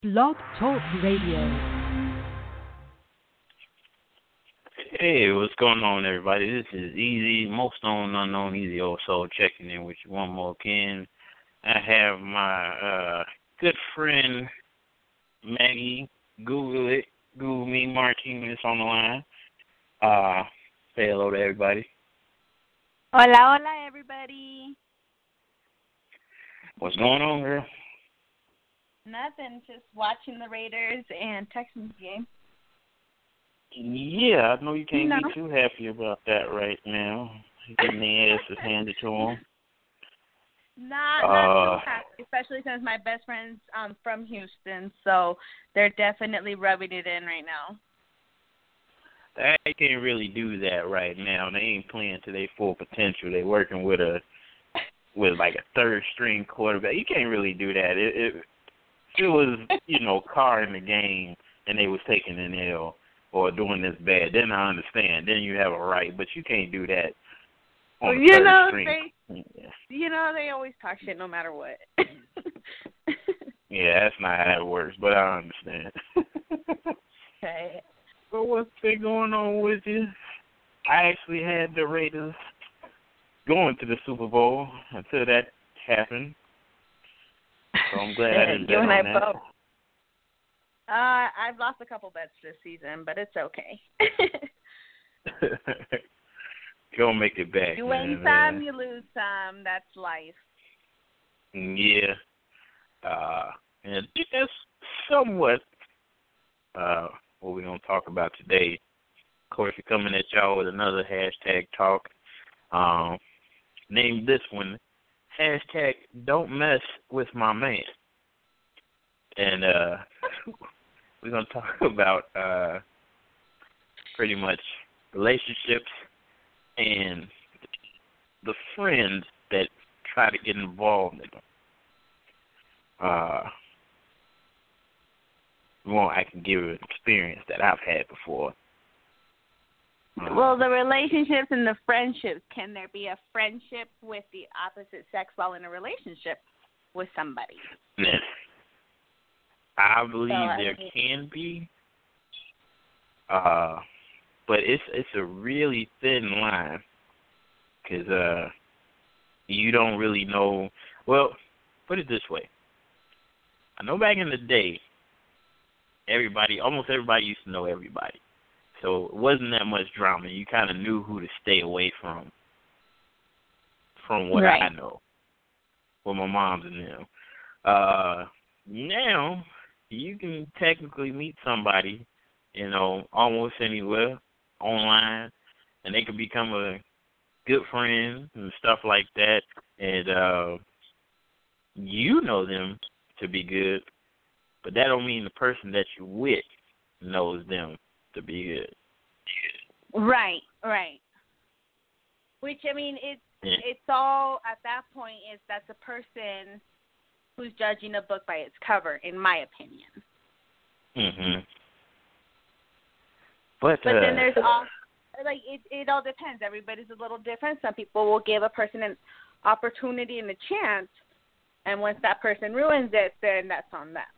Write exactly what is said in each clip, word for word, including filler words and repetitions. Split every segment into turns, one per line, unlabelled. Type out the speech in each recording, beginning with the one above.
Blog Talk Radio.
Hey, what's going on, everybody? This is Easy, most known unknown Easy Old Soul, checking in with you one more again. I have my uh, good friend Maggie, Google it, Google me, Martinez on the line. Uh, say hello to everybody.
Hola, hola, everybody.
What's going on, girl?
Nothing, just watching the Raiders and Texans game.
Yeah, I know you can't
no.
be too happy about that right now. Getting their asses handed to them.
Not,
uh,
not too happy, especially since my best friend's um, from Houston, so they're definitely rubbing it in right now.
They can't really do that right now. They ain't playing to their full potential. They're working with a with like a third string quarterback. You can't really do that. It, it it was, you know, Carr in the game and they was taking an L or doing this bad. Then I understand. Then you have a right, but you can't do that on the
you
third
know,
string.
They, you know, they always talk shit no matter what.
Yeah, that's not how it works, but I understand.
Okay.
But what's been going on with you? I actually had the Raiders going to the Super Bowl until that happened. So I'm glad I didn't bet
you and
on
I
that.
both. Uh, I've lost a couple bets this season, but it's okay.
Go make it back.
You
man,
win
man.
some, you lose some. That's life.
Yeah. Uh, and I think that's somewhat uh, what we're going to talk about today. Of course, we're coming at y'all with another hashtag talk. Um, name this one, hashtag don't mess with my man. And uh, we're going to talk about uh, pretty much relationships and the friends that try to get involved in them. Uh, well, I can give an experience that I've had before. Uh,
Well, the relationships and the friendships, can there be a friendship with the opposite sex while in a relationship with somebody?
yeah. I believe
So,
there
I mean,
can be, uh, but it's it's a really thin line because uh, you don't really know. Well, put it this way. I know back in the day, everybody, almost everybody used to know everybody. So it wasn't that much drama. You kind of knew who to stay away from, from what
right.
I know, with my moms and them. Uh, now, you can technically meet somebody, you know, almost anywhere, online, and they can become a good friend and stuff like that. And uh, you know them to be good, but that don't mean the person that you're with knows them to be good.
Right, right. Which, I mean, it's,
Yeah.
it's all, at that point, is that's a person who's judging a book by its cover, in my opinion.
Mhm. But,
But
uh,
then there's all, like, it, it all depends. Everybody's a little different. Some people will give a person an opportunity and a chance, and once that person ruins it, then that's on them.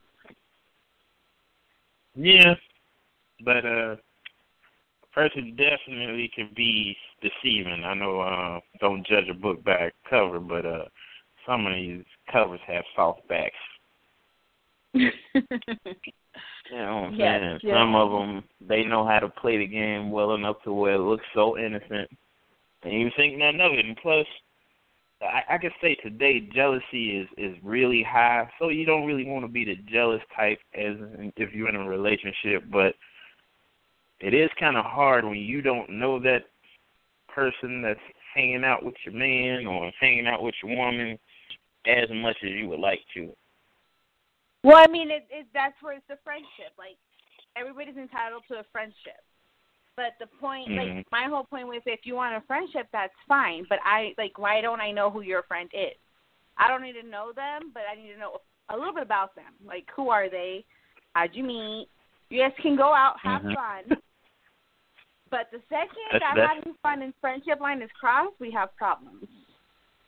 yeah, but uh, a person definitely can be deceiving. I know uh, don't judge a book by its cover, but uh, some of these covers have soft backs. You know what I'm
Yes,
saying?
yes.
Some of them, they know how to play the game well enough to where it looks so innocent, and you think nothing of it. And plus, I, I can say today jealousy is, is really high, so you don't really want to be the jealous type as if you're in a relationship, but it is kind of hard when you don't know that person that's hanging out with your man or hanging out with your woman as much as you would like to.
Well, I mean, it, it, that's where it's the friendship. Like, everybody's entitled to a friendship. But the point,
Mm-hmm.
like, my whole point was if you want a friendship, that's fine. But I, like, why don't I know who your friend is? I don't need to know them, but I need to know a little bit about them. Like, who are they? How'd you meet? You guys can go out, have
Mm-hmm.
fun. But the second
That's,
that
that's,
having fun and friendship line is crossed, we have problems.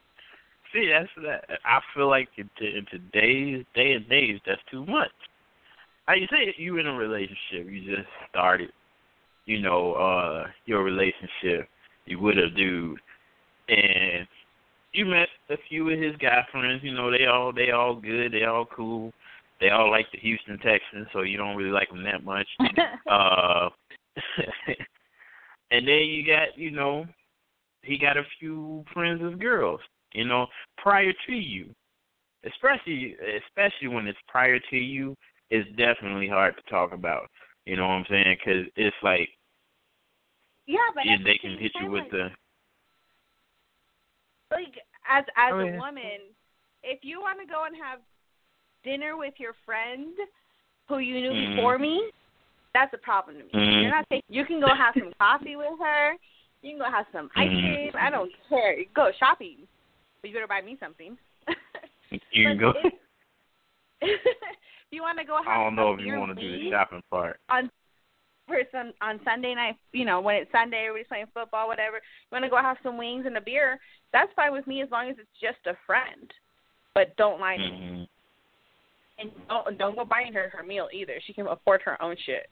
see, that's that. I feel like in, in today's day and age, that's too much. Like you say, you in a relationship. You just started, you know, uh, your relationship. You with a dude, and you met a few of his guy friends. You know, they all they all good. They all cool. They all like the Houston Texans, so you don't really like them that much. uh, and then you got, you know, he got a few friends of girls, you know, prior to you. Especially, especially when it's prior to you, it's definitely hard to talk about. You know what I'm saying? Because it's like,
yeah, but
yeah, they can hit you with
like,
the.
Like as as
oh,
a
yeah.
woman, if you want to go and have dinner with your friend who you knew
mm-hmm.
before me, that's a problem to me.
Mm-hmm.
You're not taking. You can go have some coffee with her. You can go have some ice cream.
Mm-hmm.
I don't care. Go shopping, but you better buy me something.
You can go.
If, if you want to go have
I don't know if you
beer
want to do the
weed
shopping part.
on for some on Sunday night, you know, when it's Sunday, everybody's playing football, whatever. You want to go have some wings and a beer? That's fine with me as long as it's just a friend. But don't lie to
mm-hmm.
me. And don't don't go buying her her meal either. She can afford her own shit.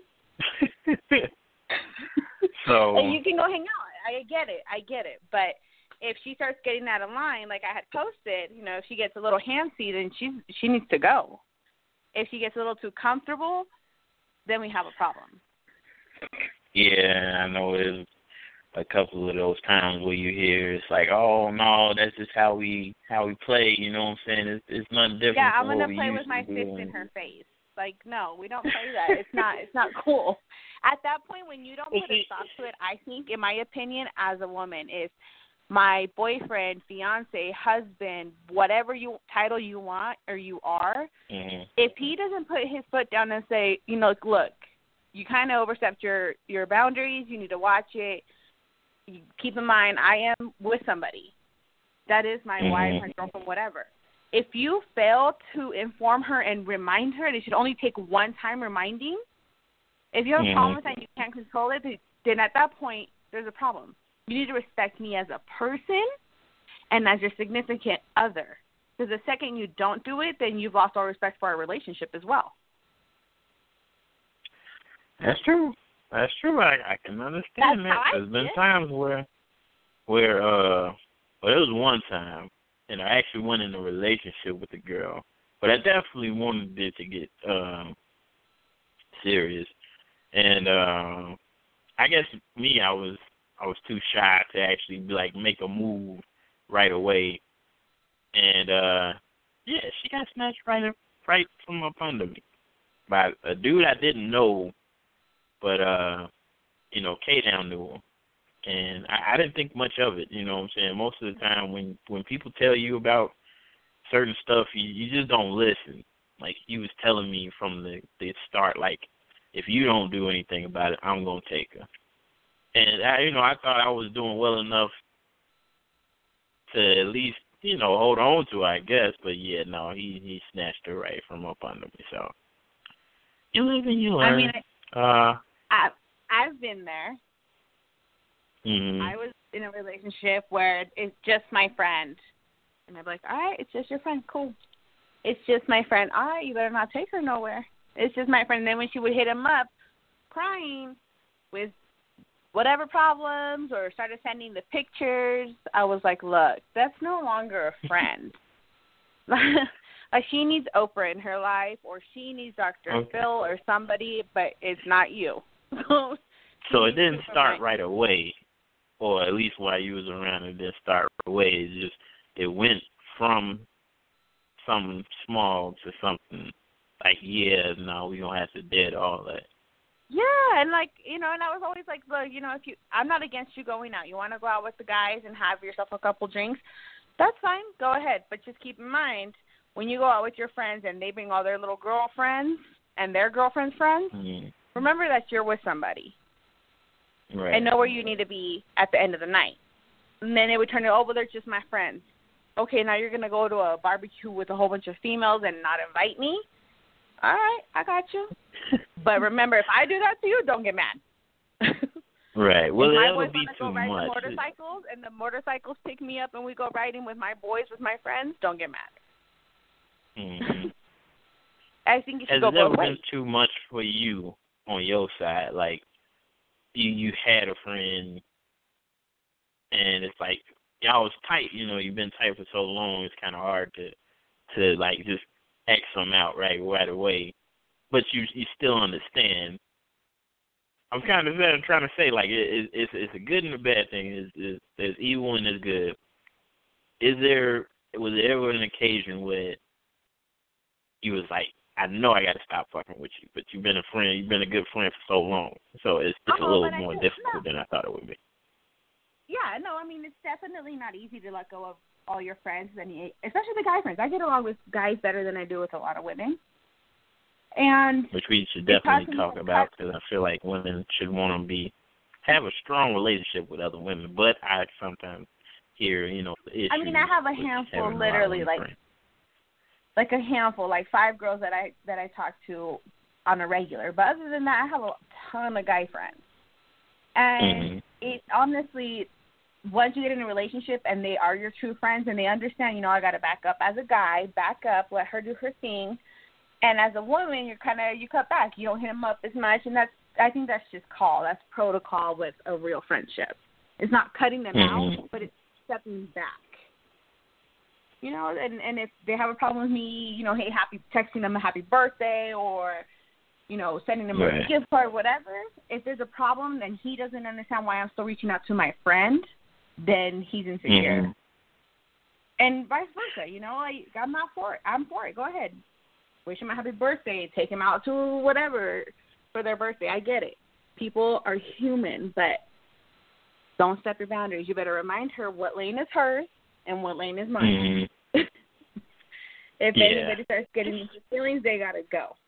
So
and you can go hang out. I get it. I get it. But if she starts getting out of line, like I had posted, you know, if she gets a little handsy, then she's she needs to go. If she gets a little too comfortable, then we have a problem.
Yeah, I know there's a couple of those times where you hear it's like, oh no, that's just how we how we play. You know what I'm saying? It's, it's nothing different.
Yeah, I'm
from
gonna
what
play
we
with my
used to
fist
do.
in her face. Like, no, we don't play that. It's not. It's not cool. At that point, when you don't put a stop to it, I think, in my opinion, as a woman, if my boyfriend, fiance, husband, whatever you title you want or you are,
mm-hmm.
if he doesn't put his foot down and say, you know, look, you kind of overstepped your your boundaries. You need to watch it. You keep in mind, I am with somebody. That is my
mm-hmm.
wife, my girlfriend, whatever. If you fail to inform her and remind her, and it should only take one time reminding, if you have a
mm-hmm.
problem with that and you can't control it, then at that point, there's a problem. You need to respect me as a person and as your significant other. Because the second you don't do it, then you've lost all respect for our relationship as well.
That's true. That's true. I, I can understand
That's
that.
how I
There's been
see it.
times where, where, uh, well, there was one time, and I actually went in a relationship with a girl, but I definitely wanted it to get um, serious. And uh, I guess me, I was I was too shy to actually like make a move right away. And uh, yeah, she got snatched right up, right from up under me by a dude I didn't know, but uh, you know, K-Down knew him. And I, I didn't think much of it, you know what I'm saying? Most of the time when, when people tell you about certain stuff, you, you just don't listen. Like he was telling me from the, the start, like, if you don't do anything about it, I'm going to take her. And, I, you know, I thought I was doing well enough to at least, you know, hold on to her, I guess. But, yeah, no, he, he snatched her right from up under me. So, you live and you learn.
I mean,
I, uh,
I, I've been there.
mm-hmm.
I was in a relationship where it's just my friend. And I'm like, all right, it's just your friend. Cool. It's just my friend. All right, you better not take her nowhere. It's just my friend. And then when she would hit him up crying with whatever problems or started sending the pictures, I was like, look, that's no longer a friend. Like she needs Oprah in her life or she needs Doctor
Okay.
Phil or somebody, but it's not you.
So it didn't start right away, or at least while you was around, it didn't start right away. It just, it went from something small to something like, yeah, no, we don't have to dead all that.
Yeah, and like, you know, and I was always like, look, you know, if you, I'm not against you going out. You want to go out with the guys and have yourself a couple drinks, that's fine. Go ahead. But just keep in mind, when you go out with your friends and they bring all their little girlfriends and their girlfriends' friends,
mm-hmm.
remember that you're with somebody.
Right.
And know where you need to be at the end of the night. And then it would turn to, oh, well, they're just my friends. Okay, now you're going to go to a barbecue with a whole bunch of females and not invite me? All right, I got you. But remember, if I do that to you, don't get mad.
Right. Well,
if my
that would
boys
be
want to
too
go ride
much.
the motorcycles and the motorcycles pick me up and we go riding with my boys, with my friends, don't get mad.
Mm-hmm.
I think it should
has
go
it never
both
been
ways.
too much for you on your side? Like, you you had a friend, and it's like y'all was tight. You know, you've been tight for so long. It's kind of hard to to like just X them out right right away. But you you still understand. I'm kind of I'm trying to say like it, it, it's it's a good and a bad thing. It's, it's, there's evil and there's good. Is there was there ever an occasion where you was like, I know I got to stop fucking with you, but you've been a friend, you've been a good friend for so long, so it's just
Oh,
a little
but I
more
did-
difficult
no.
than I thought it would be.
Yeah, no, I mean, it's definitely not easy to let go of all your friends, and you- especially the guy friends. I get along with guys better than I do with a lot of women. And
Which we should
It
definitely
causes me
talk
to
about,
cut-
because I feel like women should want to be have a strong relationship with other women. But I sometimes hear, you know, the issues.
I mean, I have a
with
handful,
having a lot of
literally,
women
like
friends.
like a handful, like five girls that I that I talk to on a regular. But other than that, I have a ton of guy friends. And
Mhm.
it honestly, once you get in a relationship and they are your true friends and they understand, you know, I got to back up as a guy, back up, let her do her thing. And as a woman, you're kind of, you cut back. You don't hit them up as much. And that's, I think that's just call. That's protocol with a real friendship. It's not cutting them
Mhm.
out, but it's stepping back. You know, and, and if they have a problem with me, you know, hey, happy, texting them a happy birthday or, you know, sending them
Right.
a gift card, whatever. If there's a problem and he doesn't understand why I'm still reaching out to my friend, then he's insecure.
Mhm.
And vice versa, you know, like, I'm not for it. I'm for it. Go ahead. Wish him a happy birthday. Take him out to whatever for their birthday. I get it. People are human, but don't step your boundaries. You better remind her what lane is hers and what lane is mine.
Mhm.
If
Yeah.
anybody starts getting into feelings, they got to go.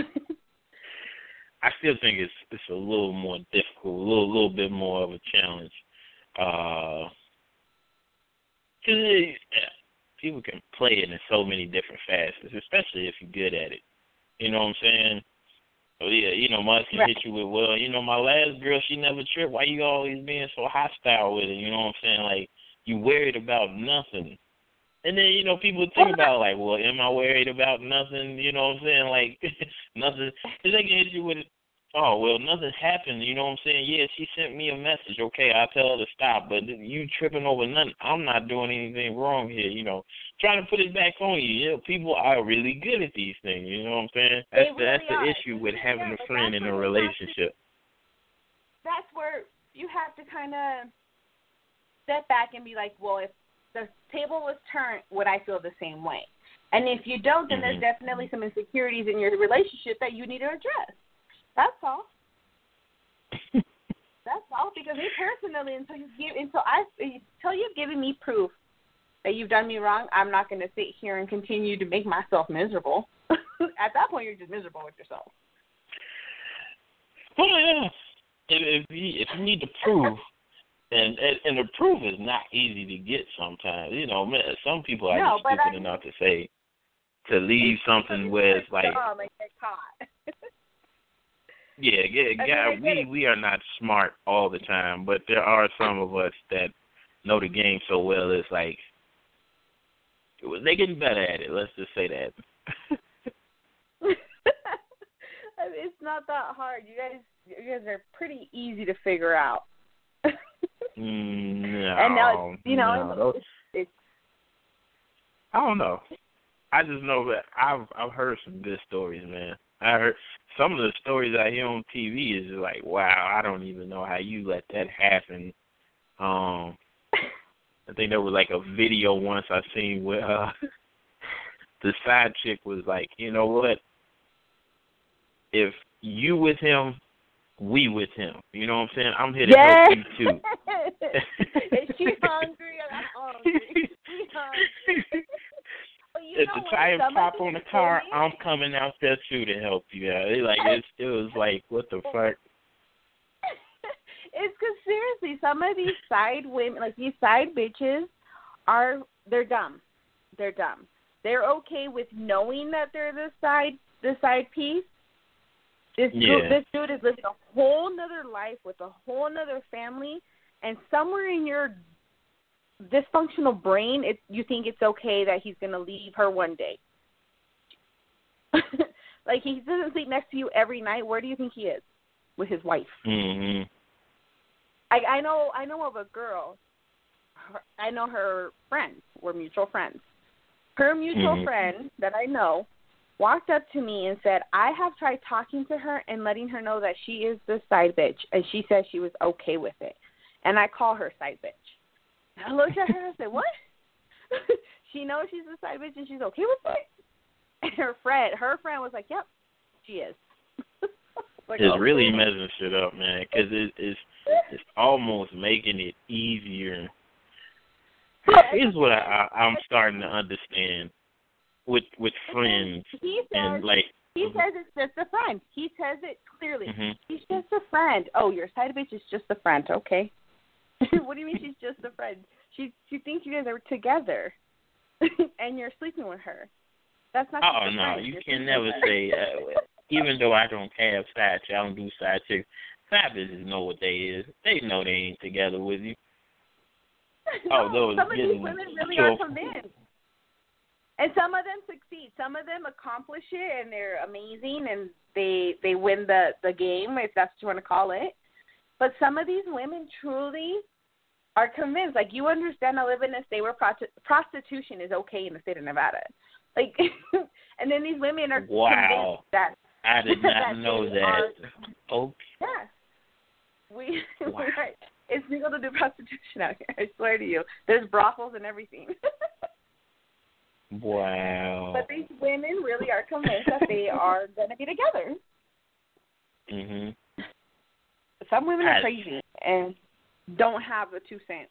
I still think it's it's a little more difficult, a little little bit more of a challenge. Uh, 'cause it, yeah, people can play it in so many different facets, especially if you're good at it. You know what I'm saying? Oh yeah, you know, Must can
Right.
hit you with, well, you know, my last girl, she never tripped. Why you always being so hostile with it? You know what I'm saying? Like, you worried about nothing. And then, you know, people think about, like, well, am I worried about nothing? You know what I'm saying? Like, nothing. Because they can hit you with, oh, well, nothing happened. You know what I'm saying? Yeah, she sent me a message. Okay, I'll tell her to stop. But you tripping over nothing. I'm not doing anything wrong here, you know. Trying to put it back on you. You know, people are really good at these things. You know what I'm saying? That's
They
the, that's
really
the
are.
issue with
Yeah,
having
but
a friend
that's
in a
where you have to-
relationship.
That's where you have to kind of step back and be like, well, if the table was turned, would I feel the same way? And if you don't, then
Mhm.
there's definitely some insecurities in your relationship that you need to address. That's all. That's all. Because me personally, until you give, until I, until you've given me proof that you've done me wrong, I'm not going to sit here and continue to make myself miserable. At that point, you're just miserable with yourself.
Well, yeah. If, if, you, if you need to prove, and, and and the proof is not easy to get sometimes. You know, man, some people are
No,
just
but
stupid
I mean-
enough to say, to leave something where it's like,
Oh, like get caught.
yeah, yeah,
I mean,
yeah
I get
we
it.
we are not smart all the time, but there are some of us that know the game so well. It's like they're getting better at it. Let's just say that.
I mean, it's not that hard. You guys, you guys are pretty easy to figure out.
Mm, no,
and now, it's, you know,
no,
it's, it's
I don't know. I just know that I've I've heard some good stories, man. I heard some of the stories I hear on T V is just like, wow, I don't even know how you let that happen. Um, I think there was like a video once I seen where uh, the side chick was like, you know what? If you with him, we with him. You know what I'm saying? I'm here to
yes.
help you too.
Is she hungry? I'm hungry. She hungry. But you
If
know
the
what?
tire
Some
pop
of
on the
these
car,
women-
I'm coming out there too to help you out. It, like it's, it was like, what the fuck?
It's because seriously, some of these side women, like these side bitches, are they're dumb. They're dumb. They're okay with knowing that they're the side the side piece. This
Yeah.
dude, this dude is living a whole nother life with a whole nother family, and somewhere in your dysfunctional brain, it, you think it's okay that he's going to leave her one day. Like, he doesn't sleep next to you every night. Where do you think he is? With his wife.
Mm-hmm.
I, I know I know of a girl. Her, I know her friends. We're mutual friends. Her mutual
mm-hmm.
friend that I know walked up to me and said, I have tried talking to her and letting her know that she is the side bitch, and she said she was okay with it. And I call her side bitch. And I looked at her and said, what? She knows she's the side bitch and she's okay with it? And her friend, her friend was like, yep, she is. Like,
it's
okay.
really messing shit up, man, because it, it's, it's almost making it easier. Here's what I, I, I'm starting to understand with with friends.
He says,
and like
he says it's just a friend. He says it clearly.
Mm-hmm.
He's just a friend. Oh, your side bitch is just a friend. Okay. What do you mean she's just a friend? She she thinks you guys are together, and you're sleeping with her. That's not.
Oh
just a
no,
friend.
you
You're
can never say. Uh, even though I don't have side chicks, I don't do side chicks. Side bitches know what they is. They know they ain't together with you.
No,
oh, those
some of these
getting
women really
sure.
are convinced. And some of them succeed. Some of them accomplish it, and they're amazing, and they they win the, the game, if that's what you want to call it. But some of these women truly are convinced. Like, you understand, I live in a state where prostitution is okay in the state of Nevada. Like, and then these women are
wow.
convinced that.
I did not
that
know that.
Are,
okay.
Yeah. We,
wow.
we are, it's legal to do prostitution out here, I swear to you. There's brothels and everything.
Wow.
But these women really are convinced that they are going to be together.
Mhm.
Some women are
I,
crazy and don't have a two cents.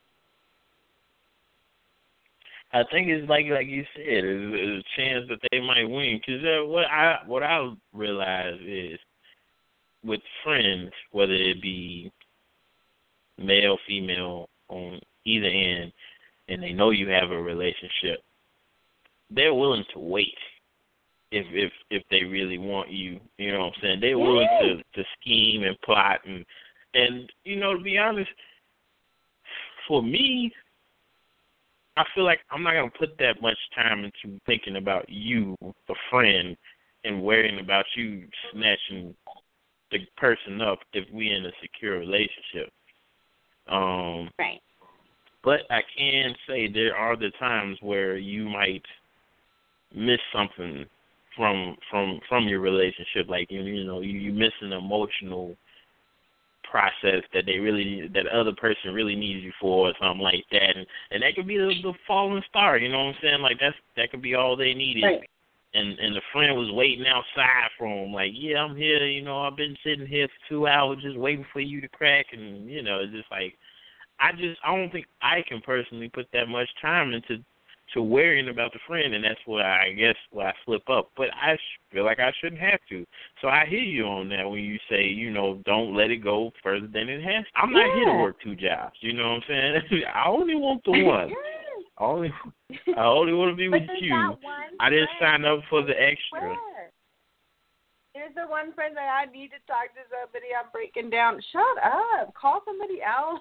I think it's like like you said, there's a chance that they might win. Because uh, what I what I realize is with friends, whether it be male, female, on either end, and they know you have a relationship, they're willing to wait if if if they really want you. You know what I'm saying? They're
yeah.
willing to, to scheme and plot and and you know, to be honest, for me, I feel like I'm not gonna put that much time into thinking about you, a friend, and worrying about you snatching the person up if we're in a secure relationship. Um,
right.
But I can say there are the times where you might miss something from from from your relationship, like you, you know you, you miss an emotional process that they really that the other person really needs you for, or something like that, and, and that could be the, the falling star. You know what I'm saying? Like that's that could be all they needed.
Right.
And and the friend was waiting outside for him, like, yeah, I'm here. You know, I've been sitting here for two hours just waiting for you to crack, and you know, it's just like I just I don't think I can personally put that much time into to worrying about the friend, and that's where I guess where I slip up. But I feel like I shouldn't have to. So I hear you on that when you say, you know, don't let it go further than it has. I'm not
yeah.
here to work two jobs. You know what I'm saying? I only want the one. I only I only want to be with you. I didn't sign up for the extra.
Here's the one friend that I need to talk to somebody. I'm breaking down. Shut up. Call somebody else.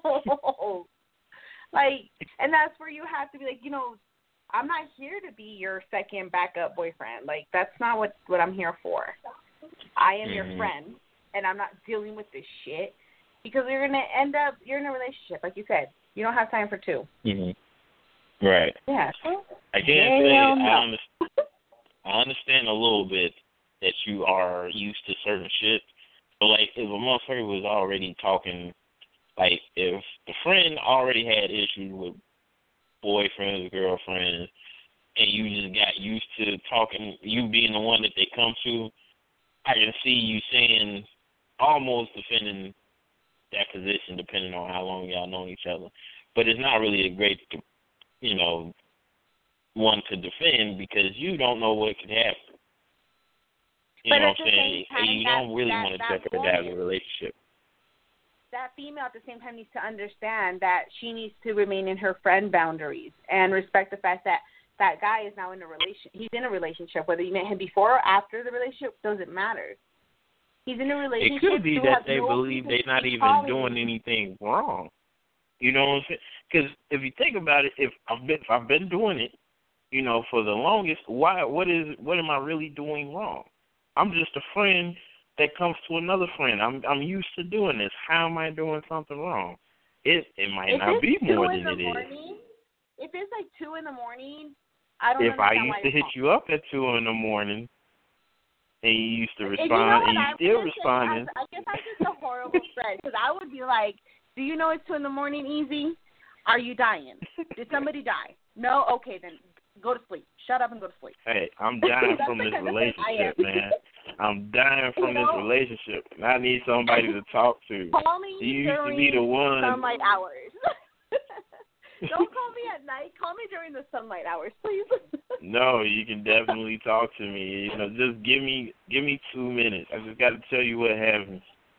Like, and that's where you have to be like, you know, I'm not here to be your second backup boyfriend. Like, that's not what, what I'm here for. I am mm-hmm. your friend, and I'm not dealing with this shit because you're going to end up, you're in a relationship. Like you said, you don't have time for two.
Mm-hmm. Right.
Yeah.
I can't say I, understand, I understand a little bit that you are used to certain shit. But, like, if a motherfucker was already talking, like, if the friend already had issues with boyfriends, girlfriends, and you just got used to talking, you being the one that they come to, I can see you saying, almost defending that position depending on how long y'all known each other. But it's not really a great, you know, one to defend because you don't know what could happen. You
but
know what I'm
saying,
saying?
time,
you
that,
don't really
that,
want to
that
jeopardize
woman,
a relationship.
That female at the same time needs to understand that she needs to remain in her friend boundaries and respect the fact that that guy is now in a relation. He's in a relationship. Whether you met him before or after the relationship doesn't matter. He's in a relationship.
It could be that they
no
believe they're not even doing anything wrong. You know what I'm saying? Because if you think about it, if I've been if I've been doing it, you know, for the longest, why? What is? What am I really doing wrong? I'm just a friend that comes to another friend. I'm I'm used to doing this. How am I doing something wrong? It it might
if
not be more than it
morning,
is.
If it's like two in the morning, I don't
If I
understand
used
why
to
you're
hit
calling.
you up at two in the morning, and you used to
And
respond,
you know what
and you
I'm
still
gonna say?
responding.
I, I guess I'm just a horrible friend because I would be like, "Do you know it's two in the morning, Easy? Are you dying? Did somebody die? No? Okay, then go to sleep. Shut up and go to sleep."
Hey, I'm dying
That's
from
the
this
kind of friend I
relationship,
am.
man. I'm dying from
You
this
know?
relationship. And I need somebody to talk to.
Call me
You used
during
to be the one.
sunlight hours. Don't call me at night. Call me during the sunlight hours, please.
No, you can definitely talk to me. You know, just give me give me two minutes. I just got to tell you what happened.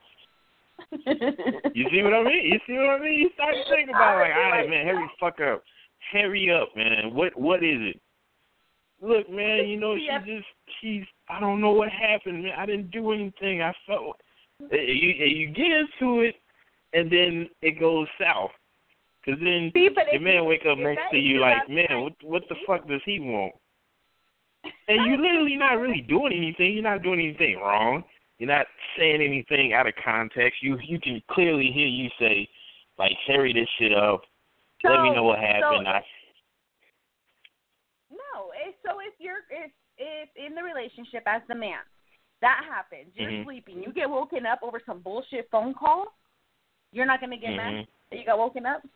You see what I mean? You see what I mean? You start to think about like, all right, man, hurry fuck up, hurry up, man. What what is it? Look, man, you know she
Yep.
just she's I don't know what happened, man. I didn't do anything. I felt you you get into it, and then it goes south. Cause then
See, but
the
if
man
you-
wake up
if
next
that
to
is
you
your
like,
last
man,
night,
what what the fuck does he want? And you literally not really doing anything. You're not doing anything wrong. You're not saying anything out of context. You you can clearly hear you say, like, hurry this shit up.
So,
Let me know what happened.
So,
I,
no, if, so if you're if if in the relationship as the man, that happens. You're
mm-hmm.
sleeping. You get woken up over some bullshit phone call. You're not gonna get
mm-hmm.
mad that you got woken up.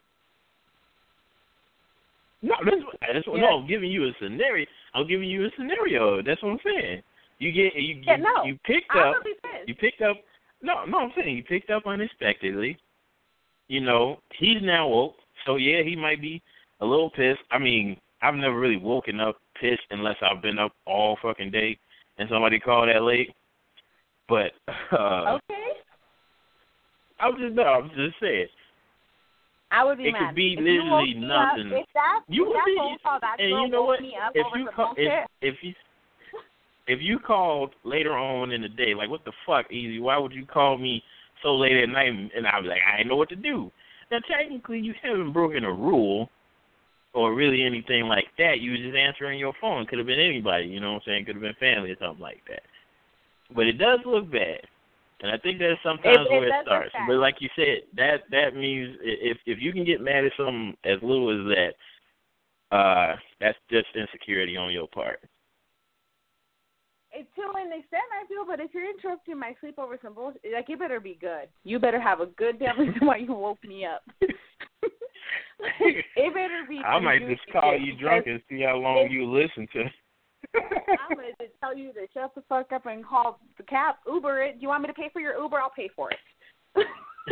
No, that's, that's
Yeah.
no. I'm giving you a scenario. I'm giving you a scenario. That's what I'm saying. You get you
Yeah,
you,
no.
you picked
I
up.
would be pissed.
You picked up. No, no. I'm saying you picked up unexpectedly. You know, he's now woke. So yeah, he might be a little pissed. I mean, I've never really woken up pissed unless I've been up all fucking day and somebody called that late. But uh,
Okay.
I was just no. I was just saying.
I would be
It
mad.
could be
if you woke
literally
me
nothing.
Up, if that,
You
if
would
that
be,
phone call, that
and
girl
you know
woke
what?
me up
If
over
you
some
call,
bullshit.
if, if you if you called later on in the day, like what the fuck, Easy? Why would you call me so late at night? And I was like, I didn't know what to do. Now technically, you haven't broken a rule or really anything like that. You were just answering your phone. Could have been anybody. You know what I'm saying? Could have been family or something like that. But it does look bad. And I think that's sometimes
It- it
where it
does look
starts.
bad.
But like you said, that that means if if you can get mad at something as little as that, uh, that's just insecurity on your part.
It, to an extent, I feel, but if you're interrupting my sleep over some bullshit, like, it better be good. You better have a good damn reason why you woke me up. It better be.
I might
juicy
just call
shit,
you drunk and see how long
if-
you listen to.
I'm going to tell you to shut the fuck up and call the cab, Uber it. Do you want me to pay for your Uber? I'll pay for it.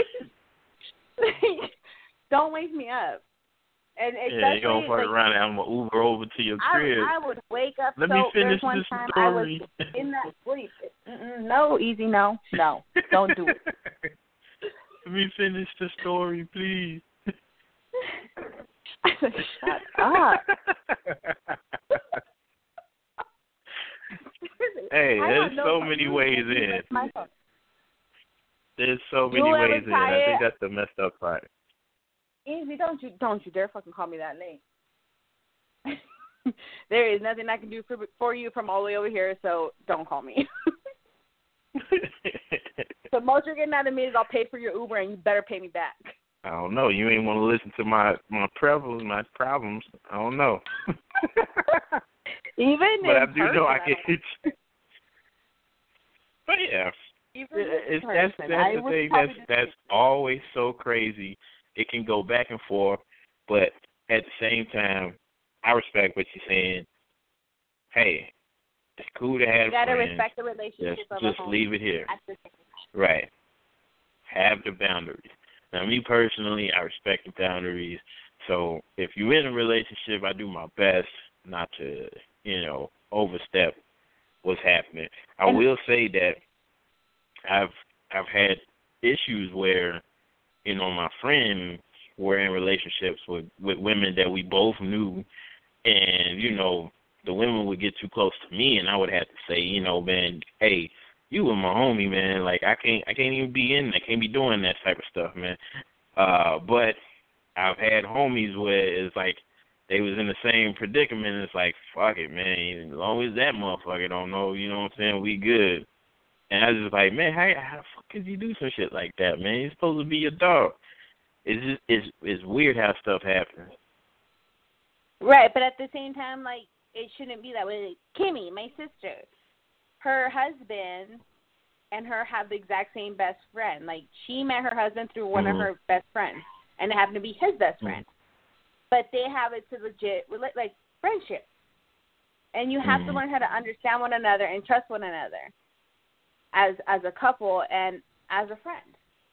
Don't wake me up. And especially,
Yeah, you're going to fuck
like,
around and I'm going to Uber over to your crib.
I, I would wake up.
Let
so
me finish
there's one
this
time
story.
I was in that sleep. Mm-mm, no, Easy, no, no, don't do it.
Let me finish the story, please.
I said, shut up.
Hey,
I
there's
have no
so
phone.
many
You
ways
can use
in.
my phone.
There's so many
You'll ever
ways in.
try
I think
it?
that's the messed up part.
Easy, don't you don't you dare fucking call me that late. There is nothing I can do for for you from all the way over here, so don't call me. The most you're getting out of me is I'll pay for your Uber, and you better pay me back.
I don't know. You ain't want to listen to my my problems, my problems. I don't know.
Even
but
in
I do
person,
know I
I
can hit you. But yeah,
Even
it's,
in
that's
person,
that's
I
the
would
thing.
probably
That's
just-
that's always so crazy. It can go back and forth, but at the same time, I respect what you're saying. Hey, it's cool to have
You gotta
friends.
respect the relationship
Just
of
just
a home.
leave it here.
At the same time.
Right. Have the boundaries. Now, me personally, I respect the boundaries. So if you're in a relationship, I do my best not to, you know, overstep what's happening. I
And-
will say that I've I've had issues where, you know, my friends were in relationships with, with women that we both knew, and, you know, the women would get too close to me, and I would have to say, you know, man, hey, you were my homie, man. Like, I can't I can't even be in I can't be doing that type of stuff, man. Uh, but I've had homies where it's like they was in the same predicament. And it's like, fuck it, man. As long as that motherfucker don't know, you know what I'm saying, we good. And I was just like, man, how, how the fuck could you do some shit like that, man? You're supposed to be your dog. It's just, it's, it's weird how stuff happens.
Right, but at the same time, like, it shouldn't be that way. Kimmy, my sister, her husband and her have the exact same best friend. Like, she met her husband through one
mm-hmm.
of her best friends, and it happened to be his best friend. Mm-hmm. But they have it to legit, like, friendship. And you have mm-hmm. to learn how to understand one another and trust one another as as a couple and as a friend.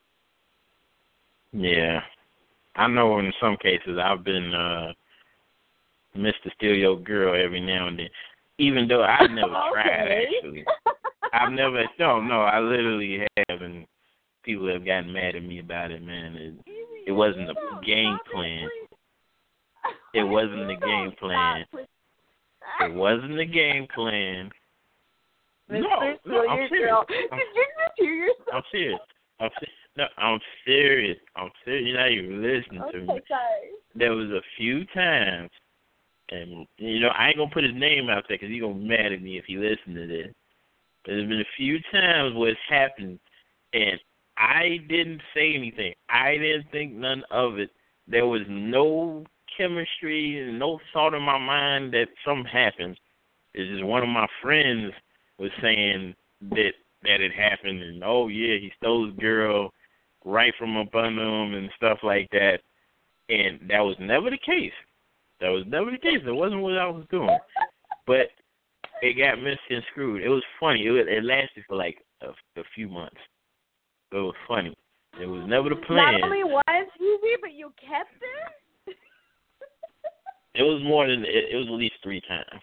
Yeah. I know in some cases I've been uh, Mister Steal Your Girl every now and then, even though I've never
okay.
tried, actually. I've never, no, no, I literally have, and people have gotten mad at me about it, man. It, it wasn't a game plan. It wasn't a game plan. It wasn't a game plan. No, no, I'm serious. I'm, I'm serious. I'm serious. No, I'm serious. I'm serious. You're not even listening
okay,
to me.
Sorry.
There was a few times, and, you know, I ain't going to put his name out there because he's going to be mad at me if he listens to this. But there's been a few times where it's happened, and I didn't say anything. I didn't think none of it. There was no chemistry and no thought in my mind that something happened. It's just one of my friends was saying that that it happened, and, oh, yeah, he stole his girl right from up under him and stuff like that. And that was never the case. That was never the case. It wasn't what I was doing. But it got misconstrued. It was funny. It, was, it lasted for like a, a few months. It was funny. It was never the plan.
Not only once, Easy, but you kept it?
It was more than, it, it was at least three times.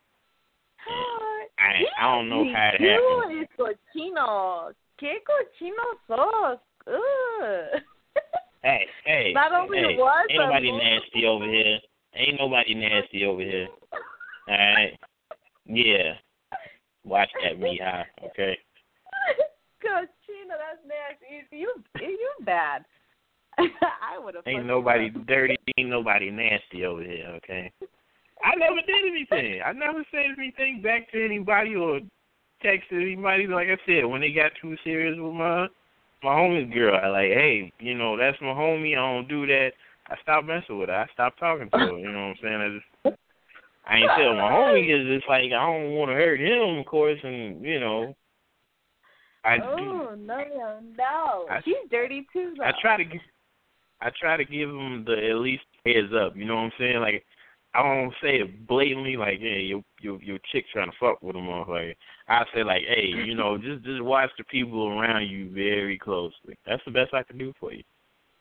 I, I don't know how it happened.
You is cochino. ¿Qué cochino sos? Ugh.
Hey, hey,
Not only
hey,
once,
ain't nobody nasty over here. Ain't nobody nasty over here. All right? Yeah. Watch that, Mija, okay?
Cochino, that's nasty. You, you bad. I would have.
Ain't nobody dirty. Ain't nobody nasty over here, okay? I never did anything. I never said anything back to anybody or texted anybody. Like I said, when they got too serious with my my homie's girl, I like, hey, you know, that's my homie. I don't do that. I stopped messing with her. I stopped talking to her. You know what I'm saying? I just, I ain't tell my homie because it's like I don't want to hurt him, of course, and you know. I
oh
do.
no, no, no!
I,
She's dirty too, though.
I try to, I try to give him the at least heads up. You know what I'm saying? Like, I don't say it blatantly, like, hey, your your your chick trying to fuck with him, or like, I say like, hey, you know, just just watch the people around you very closely. That's the best I can do for you.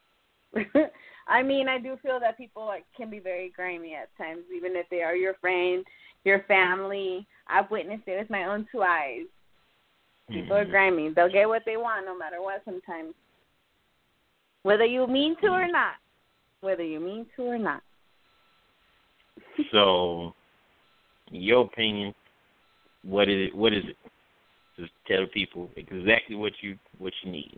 I mean, I do feel that people like can be very grimy at times, even if they are your friend, your family. I've witnessed it with my own two eyes. People
mm-hmm.
are grimy. They'll get what they want no matter what sometimes. Whether you mean to or not. Whether you mean to or not.
So, in your opinion, what is it? What is it? Just tell people exactly what you what you need.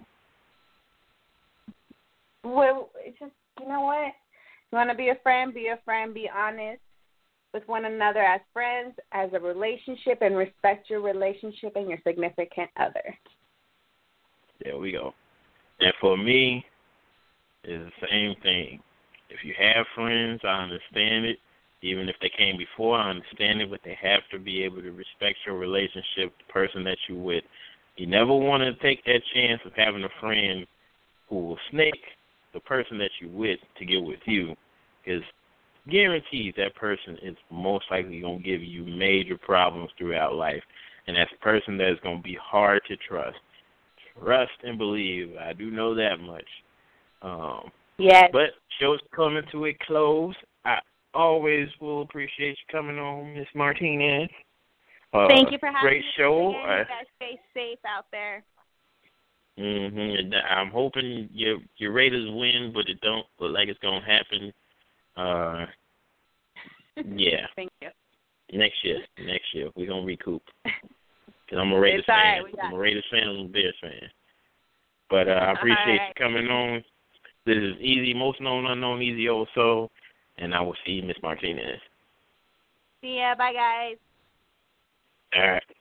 Well, it's just, you know what? You want to be a friend, be a friend, be honest with one another as friends, as a relationship, and respect your relationship and your significant other.
There we go. And for me, it's the same thing. If you have friends, I understand it. Even if they came before, I understand it, but they have to be able to respect your relationship, the person that you're with. You never want to take that chance of having a friend who will snake the person that you're with to get with you, because guaranteed that person is most likely going to give you major problems throughout life, and that's a person that is going to be hard to trust. Trust and believe. I do know that much. Um,
yes.
But show's coming to a close. I always will appreciate you coming on, Miss Martinez. Uh,
Thank you for having
great
me.
show.
Again, you guys stay safe out there.
Mm-hmm. I'm hoping your your Raiders win, but it don't look like it's gonna happen. Uh, yeah.
Thank you.
Next year, next year we're gonna recoup. Cause I'm a Raiders
it's fan.
Right, I'm a Raiders fan. I'm a Bears fan. But uh, I appreciate
right.
you coming on. This is Easy, most known unknown Easy Also. And I will see you, Miss Martinez.
See ya. Bye, guys.
All right.